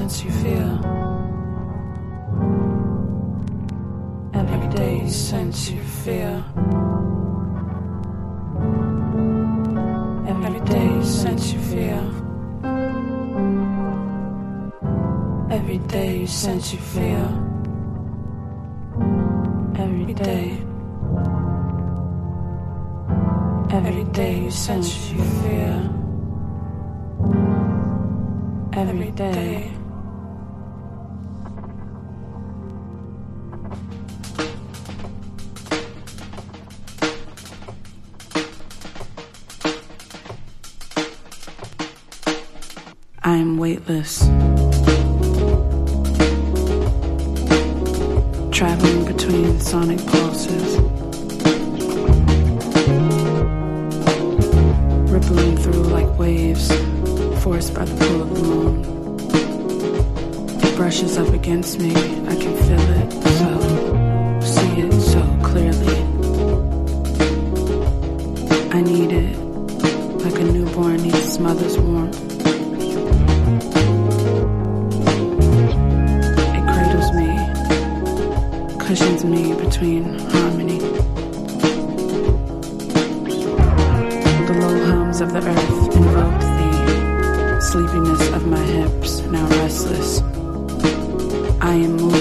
sense you feel. Every day you sense you feel. Every day you sense you feel. Every day you sense you feel. Every day. Every day you sense you feel. Every day. I am weightless, traveling between sonic pulses, rippling through like waves, forced by the pull of the moon. It brushes up against me, I can feel it so, see it so clearly. I need it, like a newborn needs its mother's warmth. Cushions me between harmony. The low hums of the earth invoke the sleepiness of my hips, now restless. I am moving.